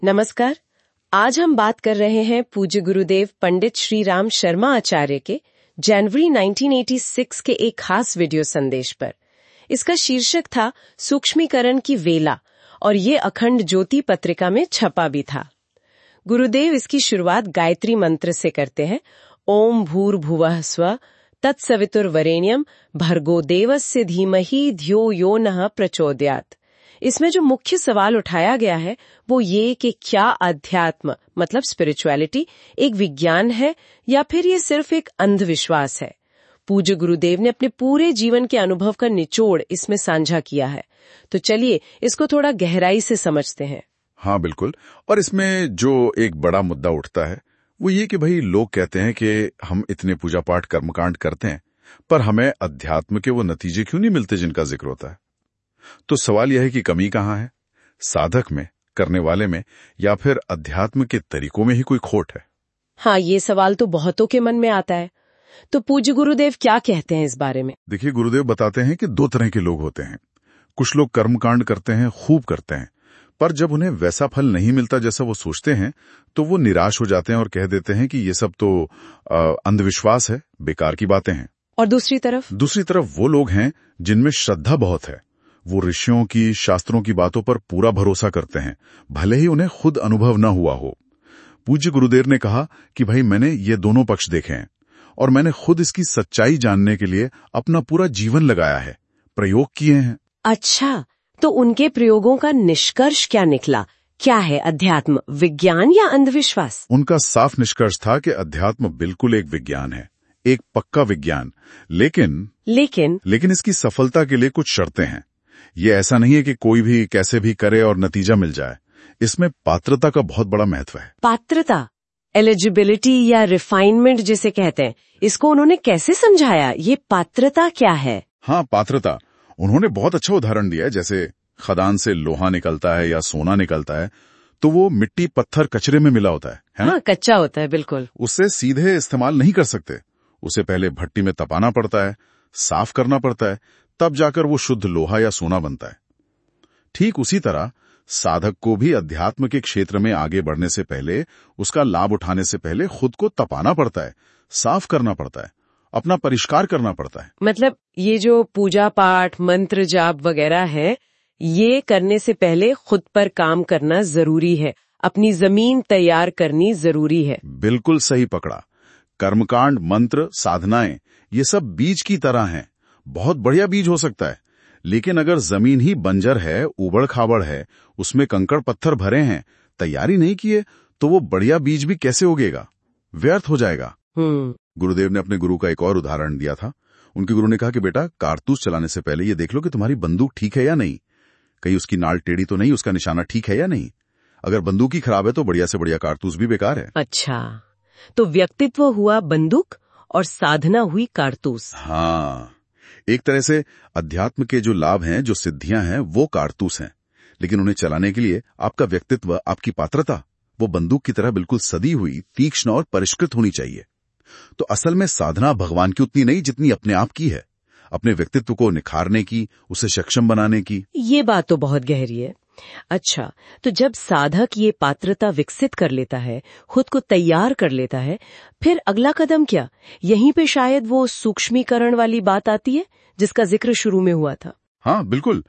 नमस्कार। आज हम बात कर रहे हैं पूज्य गुरुदेव पंडित श्री राम शर्मा आचार्य के जनवरी 1986 के एक खास वीडियो संदेश पर। इसका शीर्षक था सूक्ष्मीकरण की वेला और ये अखंड ज्योति पत्रिका में छपा भी था। गुरुदेव इसकी शुरुआत गायत्री मंत्र से करते हैं, ओम भूर्भुवः स्वः तत्सवितुर्वरेण्यम भर्गो देवस्य धीमहि धियो यो नः प्रचोदयात्। इसमें जो मुख्य सवाल उठाया गया है वो ये कि क्या अध्यात्म मतलब स्पिरिचुअलिटी एक विज्ञान है या फिर ये सिर्फ एक अंधविश्वास है। पूज्य गुरुदेव ने अपने पूरे जीवन के अनुभव का निचोड़ इसमें साझा किया है, तो चलिए इसको थोड़ा गहराई से समझते हैं। हाँ बिल्कुल। और इसमें जो एक बड़ा मुद्दा उठता है वो ये कि भाई लोग कहते हैं कि हम इतने पूजा पाठ कर्मकांड करते हैं पर हमें अध्यात्म के वो नतीजे क्यों नहीं मिलते जिनका जिक्र होता है। तो सवाल यह है कि कमी कहाँ है, साधक में, करने वाले में, या फिर अध्यात्म के तरीकों में ही कोई खोट है। हाँ, ये सवाल तो बहुतों के मन में आता है। तो पूज्य गुरुदेव क्या कहते हैं इस बारे में? देखिए, गुरुदेव बताते हैं कि दो तरह के लोग होते हैं। कुछ लोग कर्मकांड करते हैं, खूब करते हैं, पर जब उन्हें वैसा फल नहीं मिलता जैसा वो सोचते हैं तो वो निराश हो जाते हैं और कह देते हैं कि ये सब तो अंधविश्वास है, बेकार की बातें हैं। और दूसरी तरफ वो लोग हैं जिनमें श्रद्धा बहुत है। वो ऋषियों की, शास्त्रों की बातों पर पूरा भरोसा करते हैं, भले ही उन्हें खुद अनुभव न हुआ हो। पूज्य गुरुदेव ने कहा कि भाई मैंने ये दोनों पक्ष देखे हैं और मैंने खुद इसकी सच्चाई जानने के लिए अपना पूरा जीवन लगाया है, प्रयोग किए हैं। अच्छा, तो उनके प्रयोगों का निष्कर्ष क्या निकला? क्या है अध्यात्म, विज्ञान या अंधविश्वास? उनका साफ निष्कर्ष था कि अध्यात्म बिल्कुल एक विज्ञान है, एक पक्का विज्ञान। लेकिन इसकी सफलता के लिए कुछ शर्तें हैं। ये ऐसा नहीं है कि कोई भी कैसे भी करे और नतीजा मिल जाए। इसमें पात्रता का बहुत बड़ा महत्व है। पात्रता, एलिजिबिलिटी या रिफाइनमेंट जिसे कहते हैं, इसको उन्होंने कैसे समझाया? ये पात्रता क्या है? हाँ, पात्रता उन्होंने बहुत अच्छा उदाहरण दिया है। जैसे खदान से लोहा निकलता है या सोना निकलता है तो वो मिट्टी, पत्थर, कचरे में मिला होता है ना? हाँ, कच्चा होता है, बिल्कुल। उससे सीधे इस्तेमाल नहीं कर सकते। उसे पहले भट्टी में तपाना पड़ता है, साफ करना पड़ता है, तब जाकर वो शुद्ध लोहा या सोना बनता है। ठीक उसी तरह साधक को भी अध्यात्म के क्षेत्र में आगे बढ़ने से पहले, उसका लाभ उठाने से पहले खुद को तपाना पड़ता है, साफ करना पड़ता है, अपना परिष्कार करना पड़ता है। मतलब ये जो पूजा पाठ, मंत्र जाप वगैरह है, ये करने से पहले खुद पर काम करना जरूरी है, अपनी जमीन तैयार करनी जरूरी है। बिल्कुल सही पकड़ा। कर्मकांड, मंत्र, साधनाएं ये सब बीज की तरह हैं। बहुत बढ़िया बीज हो सकता है, लेकिन अगर जमीन ही बंजर है, उबड़ खाबड़ है, उसमें कंकड़ पत्थर भरे हैं, तैयारी नहीं किए, तो वो बढ़िया बीज भी कैसे उगेगा? व्यर्थ हो जाएगा। गुरुदेव ने अपने गुरु का एक और उदाहरण दिया था। उनके गुरु ने कहा कि बेटा, कारतूस चलाने से पहले ये देख लो कि तुम्हारी बंदूक ठीक है या नहीं, कहीं उसकी नाल टेढ़ी तो नहीं, उसका निशाना ठीक है या नहीं। अगर बंदूक ही खराब है तो बढ़िया से बढ़िया कारतूस भी बेकार है। अच्छा, तो व्यक्तित्व हुआ बंदूक और साधना हुई कारतूस। हाँ, एक तरह से अध्यात्म के जो लाभ हैं, जो सिद्धियां हैं, वो कारतूस हैं, लेकिन उन्हें चलाने के लिए आपका व्यक्तित्व, आपकी पात्रता, वो बंदूक की तरह बिल्कुल सदी हुई, तीक्ष्ण और परिष्कृत होनी चाहिए। तो असल में साधना भगवान की उतनी नहीं जितनी अपने आप की है, अपने व्यक्तित्व को निखारने की, उसे सक्षम बनाने की। ये बात तो बहुत गहरी है। अच्छा, तो जब साधक ये पात्रता विकसित कर लेता है, खुद को तैयार कर लेता है, फिर अगला कदम क्या? यहीं पे शायद वो सूक्ष्मीकरण वाली बात आती है जिसका जिक्र शुरू में हुआ था। हाँ बिल्कुल।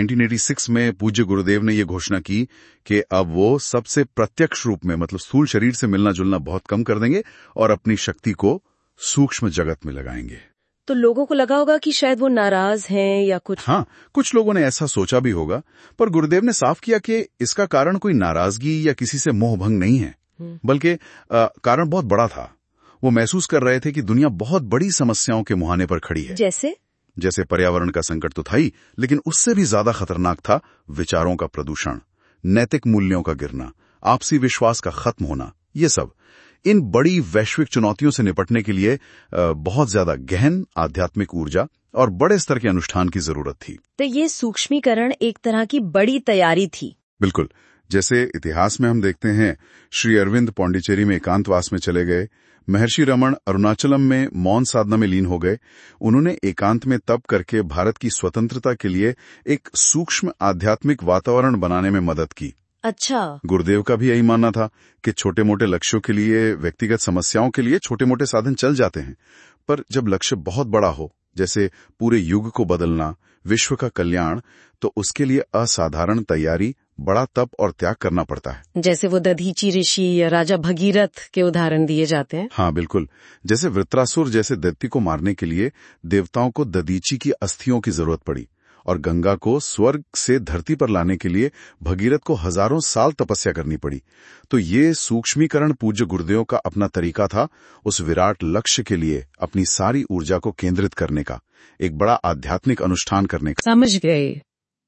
1986 में पूज्य गुरुदेव ने ये घोषणा की कि अब वो सबसे प्रत्यक्ष रूप में, मतलब स्थूल शरीर से मिलना जुलना बहुत कम कर देंगे और अपनी शक्ति को सूक्ष्म जगत में लगाएंगे। तो लोगों को लगा होगा कि शायद वो नाराज हैं या कुछ। हाँ, कुछ लोगों ने ऐसा सोचा भी होगा, पर गुरुदेव ने साफ किया कि इसका कारण कोई नाराजगी या किसी से मोह भंग नहीं है, बल्कि कारण बहुत बड़ा था। वो महसूस कर रहे थे कि दुनिया बहुत बड़ी समस्याओं के मुहाने पर खड़ी है। जैसे पर्यावरण का संकट तो था ही, लेकिन उससे भी ज्यादा खतरनाक था विचारों का प्रदूषण, नैतिक मूल्यों का गिरना, आपसी विश्वास का खत्म होना। ये सब इन बड़ी वैश्विक चुनौतियों से निपटने के लिए बहुत ज्यादा गहन आध्यात्मिक ऊर्जा और बड़े स्तर के अनुष्ठान की जरूरत थी। तो ये सूक्ष्मीकरण एक तरह की बड़ी तैयारी थी। बिल्कुल। जैसे इतिहास में हम देखते हैं, श्री अरविंद पौंडीचेरी में एकांतवास में चले गए, महर्षि रमण अरुणाचलम में मौन साधना में लीन हो गए। उन्होंने एकांत में तप करके भारत की स्वतंत्रता के लिए एक सूक्ष्म आध्यात्मिक वातावरण बनाने में मदद की। अच्छा। गुरुदेव का भी यही मानना था कि छोटे मोटे लक्ष्यों के लिए, व्यक्तिगत समस्याओं के लिए छोटे मोटे साधन चल जाते हैं, पर जब लक्ष्य बहुत बड़ा हो, जैसे पूरे युग को बदलना, विश्व का कल्याण, तो उसके लिए असाधारण तैयारी, बड़ा तप और त्याग करना पड़ता है। जैसे वो दधीची ऋषि या राजा भगीरथ के उदाहरण दिए जाते हैं। हाँ बिल्कुल। जैसे वृत्रासुर जैसे दैत्य को मारने के लिए देवताओं को दधीची की अस्थियों की जरूरत पड़ी, और गंगा को स्वर्ग से धरती पर लाने के लिए भगीरथ को हजारों साल तपस्या करनी पड़ी। तो ये सूक्ष्मीकरण पूज्य गुरुदेव का अपना तरीका था उस विराट लक्ष्य के लिए अपनी सारी ऊर्जा को केंद्रित करने का, एक बड़ा आध्यात्मिक अनुष्ठान करने का। समझ गए।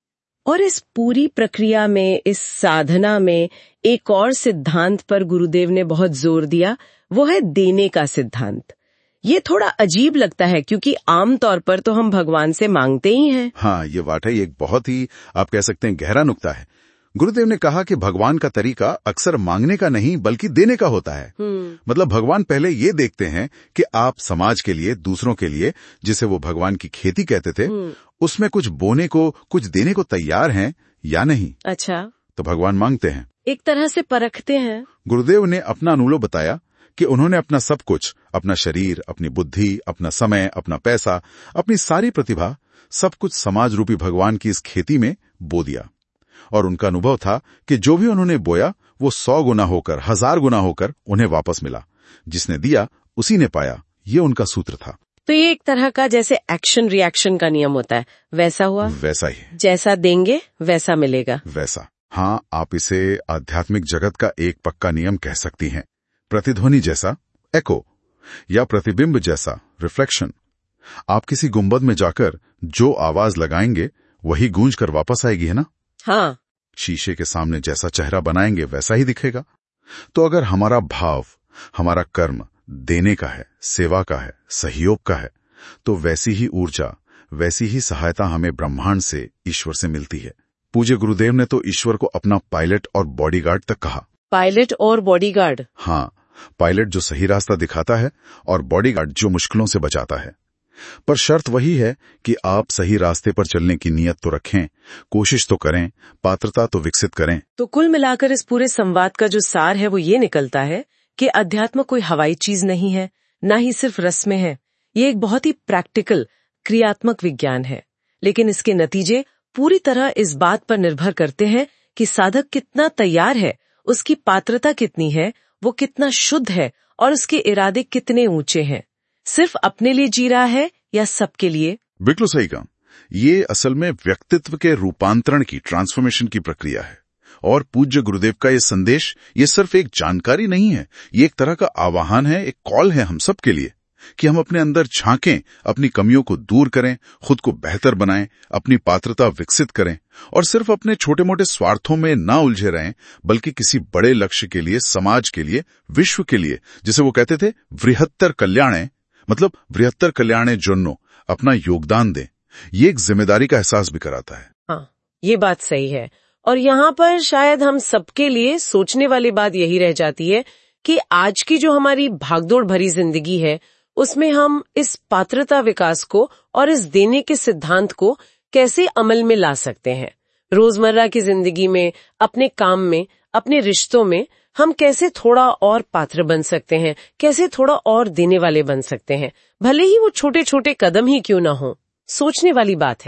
और इस पूरी प्रक्रिया में, इस साधना में एक और सिद्धांत पर गुरुदेव ने बहुत जोर दिया, वो है देने का सिद्धांत। ये थोड़ा अजीब लगता है क्योंकि आमतौर पर तो हम भगवान से मांगते ही हैं। हाँ, ये वाकई एक बहुत ही, आप कह सकते हैं, गहरा नुक्ता है। गुरुदेव ने कहा कि भगवान का तरीका अक्सर मांगने का नहीं बल्कि देने का होता है। मतलब भगवान पहले ये देखते हैं कि आप समाज के लिए, दूसरों के लिए, जिसे वो भगवान की खेती कहते थे, उसमें कुछ बोने को, कुछ देने को तैयार हैं या नहीं। अच्छा। तो भगवान मांगते हैं, एक तरह से परखते हैं। गुरुदेव ने अपना अनुभव बताया कि उन्होंने अपना सब कुछ, अपना शरीर, अपनी बुद्धि, अपना समय, अपना पैसा, अपनी सारी प्रतिभा, सब कुछ समाज रूपी भगवान की इस खेती में बो दिया। और उनका अनुभव था कि जो भी उन्होंने बोया वो 100 गुना होकर, 1000 गुना होकर उन्हें वापस मिला। जिसने दिया उसी ने पाया, ये उनका सूत्र था। तो ये एक तरह का जैसे एक्शन रिएक्शन का नियम होता है, वैसा हुआ। वैसा ही, जैसा देंगे वैसा मिलेगा। वैसा। हाँ, आप इसे आध्यात्मिक जगत का एक पक्का नियम कह सकती हैं। प्रतिध्वनि जैसा, एको, या प्रतिबिंब जैसा, रिफ्लेक्शन। आप किसी गुंबद में जाकर जो आवाज लगाएंगे वही गूंज कर वापस आएगी, है ना? हाँ। शीशे के सामने जैसा चेहरा बनाएंगे वैसा ही दिखेगा। तो अगर हमारा भाव, हमारा कर्म देने का है, सेवा का है, सहयोग का है, तो वैसी ही ऊर्जा, वैसी ही सहायता हमें ब्रह्मांड से, ईश्वर से मिलती है। पूज्य गुरुदेव ने तो ईश्वर को अपना पायलट और बॉडीगार्ड तक कहा। पायलट और बॉडीगार्ड? हाँ, पायलट जो सही रास्ता दिखाता है और बॉडीगार्ड जो मुश्किलों से बचाता है। पर शर्त वही है कि आप सही रास्ते पर चलने की नीयत तो रखें, कोशिश तो करें, पात्रता तो विकसित करें। तो कुल मिलाकर इस पूरे संवाद का जो सार है वो ये निकलता है कि अध्यात्म कोई हवाई चीज नहीं है, ना ही सिर्फ रस में है। ये एक बहुत ही प्रैक्टिकल, क्रियात्मक विज्ञान है। लेकिन इसके नतीजे पूरी तरह इस बात पर निर्भर करते हैं कि साधक कितना तैयार है, उसकी पात्रता कितनी है, वो कितना शुद्ध है और उसके इरादे कितने ऊंचे हैं। सिर्फ अपने लिए जी रहा है या सबके लिए? बिल्कुल सही कहा। ये असल में व्यक्तित्व के रूपांतरण की, ट्रांसफॉर्मेशन की प्रक्रिया है। और पूज्य गुरुदेव का ये संदेश, ये सिर्फ एक जानकारी नहीं है, ये एक तरह का आह्वान है, एक कॉल है हम सब के लिए कि हम अपने अंदर झांकें, अपनी कमियों को दूर करें, खुद को बेहतर बनाएं, अपनी पात्रता विकसित करें और सिर्फ अपने छोटे मोटे स्वार्थों में ना उलझे रहें, बल्कि किसी बड़े लक्ष्य के लिए, समाज के लिए, विश्व के लिए, जिसे वो कहते थे बृहत्तर कल्याणे, मतलब बृहत्तर कल्याणे जोन्नो, अपना योगदान दें। ये एक जिम्मेदारी का एहसास भी कराता है। हाँ, ये बात सही है। और यहाँ पर शायद हम सबके लिए सोचने वाली बात यही रह जाती है कि आज की जो हमारी भागदौड़ भरी जिंदगी है, उसमें हम इस पात्रता विकास को और इस देने के सिद्धांत को कैसे अमल में ला सकते हैं। रोजमर्रा की जिंदगी में, अपने काम में, अपने रिश्तों में हम कैसे थोड़ा और पात्र बन सकते हैं, कैसे थोड़ा और देने वाले बन सकते हैं, भले ही वो छोटे छोटे कदम ही क्यों ना हो। सोचने वाली बात है।